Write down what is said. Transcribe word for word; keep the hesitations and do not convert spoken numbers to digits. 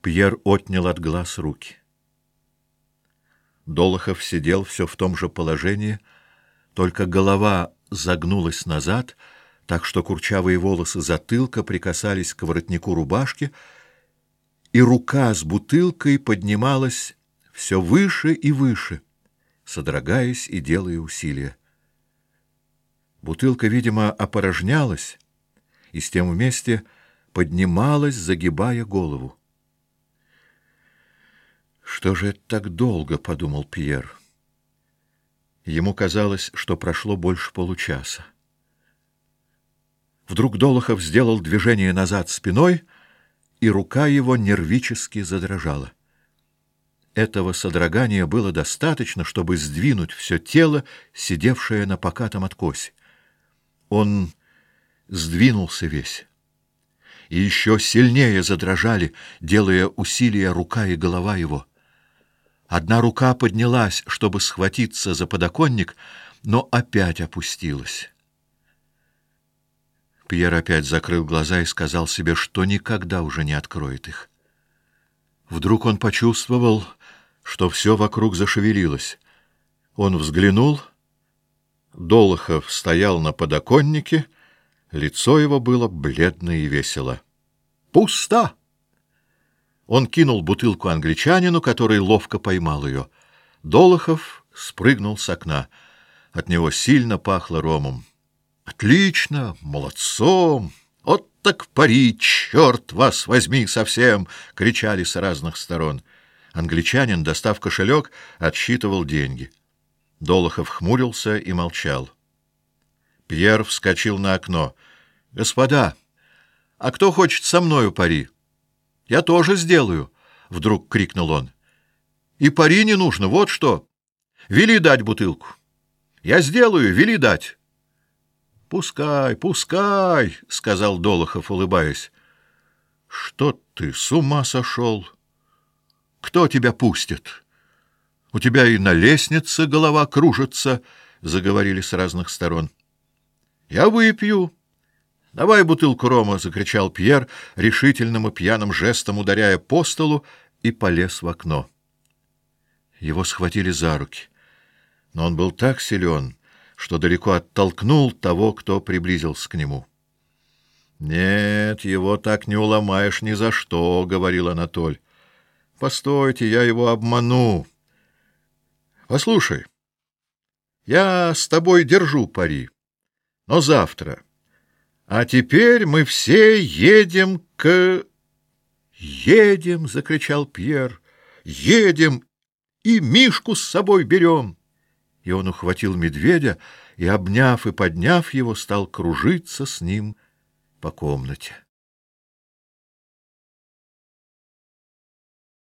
Пьер отнял от глаз руки. Долохов сидел все в том же положении, только голова загнулась назад, так что курчавые волосы затылка прикасались к воротнику рубашки, и рука с бутылкой поднималась все выше и выше, содрогаясь и делая усилия. Бутылка, видимо, опорожнялась, и с тем вместе поднималась, загибая голову. «Что же это так долго?» — подумал Пьер. Ему казалось, что прошло больше получаса. Вдруг Долохов сделал движение назад спиной, и рука его нервически задрожала. Этого содрогания было достаточно, чтобы сдвинуть все тело, сидевшее на покатом откосе. Он сдвинулся весь, и еще сильнее задрожали, делая усилия рука и голова его. Одна рука поднялась, чтобы схватиться за подоконник, но опять опустилась. Пьер опять закрыл глаза и сказал себе, что никогда уже не откроет их. Вдруг он почувствовал, что все вокруг зашевелилось. Он взглянул. Долохов стоял на подоконнике, лицо его было бледно и весело. «Пусто!» Он кинул бутылку англичанину, который ловко поймал ее. Долохов спрыгнул с окна. От него сильно пахло ромом. «Отлично! Молодцом! Вот так пари! Черт вас возьми совсем!» — кричали с разных сторон. Англичанин, достав кошелек, отсчитывал деньги. Долохов хмурился и молчал. Пьер вскочил на окно. «Господа, а кто хочет со мною пари? Я тоже сделаю!» — вдруг крикнул он. «И пари не нужно, вот что! Вели дать бутылку! Я сделаю, вели дать!» «Пускай, пускай!» — сказал Долохов, улыбаясь. «Что ты, с ума сошел? Кто тебя пустит? У тебя и на лестнице голова кружится!» — заговорили с разных сторон. «Я выпью!» «Давай бутылку рома!» — закричал Пьер, решительным и пьяным жестом ударяя по столу, и полез в окно. Его схватили за руки, но он был так силен, что далеко оттолкнул того, кто приблизился к нему. «Нет, его так не уломаешь ни за что», — говорил Анатоль. «Постойте, я его обману. Послушай, я с тобой держу пари, но завтра. А теперь мы все едем к...» «Едем!» — закричал Пьер. «Едем! И Мишку с собой берем!» И он ухватил медведя и, обняв и подняв его, стал кружиться с ним по комнате.